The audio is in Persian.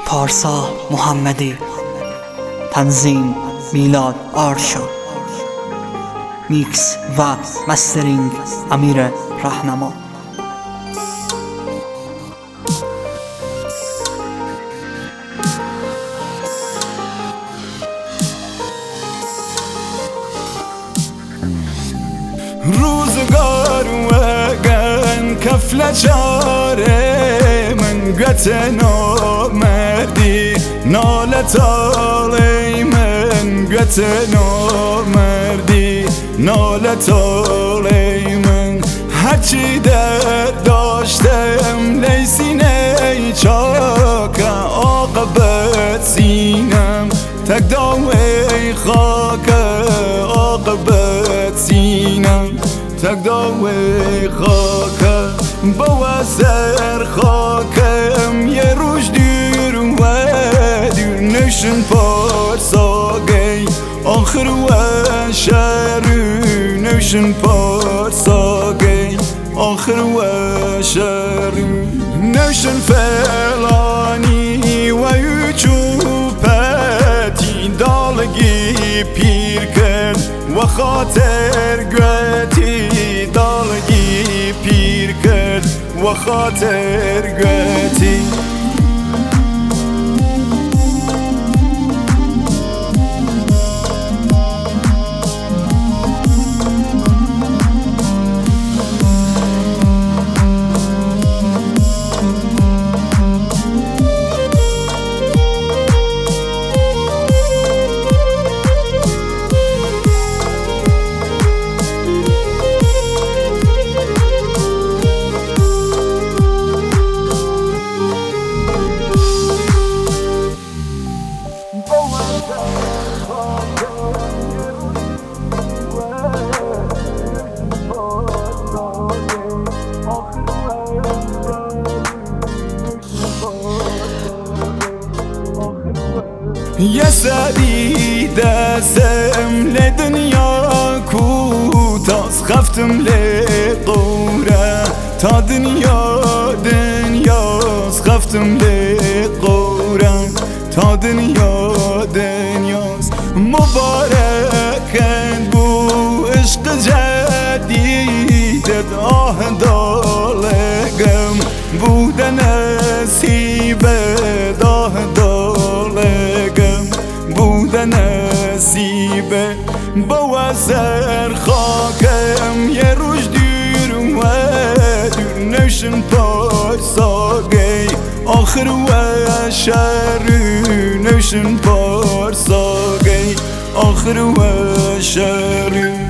پارسا محمدی. تنظیم میلاد آرشو. میکس و مسترینگ امیر رهنما. روزگار وگن کفل چاره من گتنا مردی نالت آلی من گتنا مردی نالت آلی من هرچی در داشتم لیسینه چاکه عاقبت سینم تک داوی خاکه عاقبت سینم تک داوی خاکه با سر خاکم یه روش دیر و دیر نشن پارساگی آخر و شهر نشن پارساگی آخر و شهر نشن فلانی و یوچوپتی دالگی پیر کرد و خاطر گوتی دالگی پیر کرد و خاطر گوتی یه سری دستم لدنیا کوتاست خفتم لقوره تا دنیاست خفتم لقوره تا دنیاست مبارکن بو عشق جدیدت آه دالگم بوده نصیبت آه دالگم بوده نصیبه با سر خاکم یه روش دیر و دیر نشن پارساگی آخر و شهر نشن پارساگی آخر و شهر